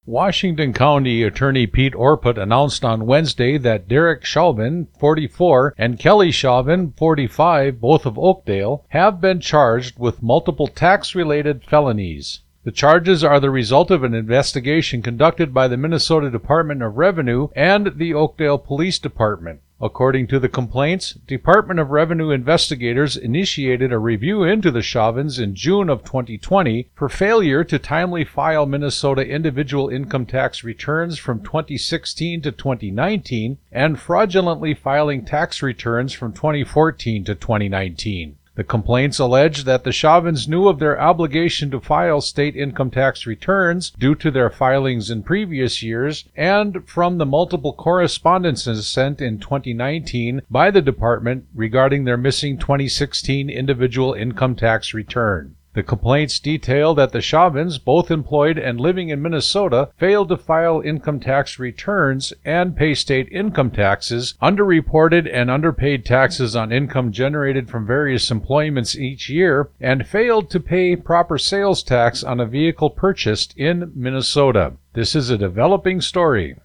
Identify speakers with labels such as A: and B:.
A: Washington County Attorney Pete Orput announced on Wednesday that Derek Chauvin, 44, and Kelly Chauvin, 45, both of Oakdale, have been charged with multiple tax-related felonies. The charges are the result of an investigation conducted by the Minnesota Department of Revenue and the Oakdale Police Department. According to the complaints, Department of Revenue investigators initiated a review into the Chauvins in June of 2020 for failure to timely file Minnesota individual income tax returns from 2016 to 2019 and fraudulently filing tax returns from 2014 to 2019. The complaints allege that the Chauvins knew of their obligation to file state income tax returns due to their filings in previous years and from the multiple correspondences sent in 2019 by the department regarding their missing 2016 individual income tax return. The complaints detail that the Chauvins, both employed and living in Minnesota, failed to file income tax returns and pay state income taxes, underreported and underpaid taxes on income generated from various employments each year, and failed to pay proper sales tax on a vehicle purchased in Minnesota. This is a developing story.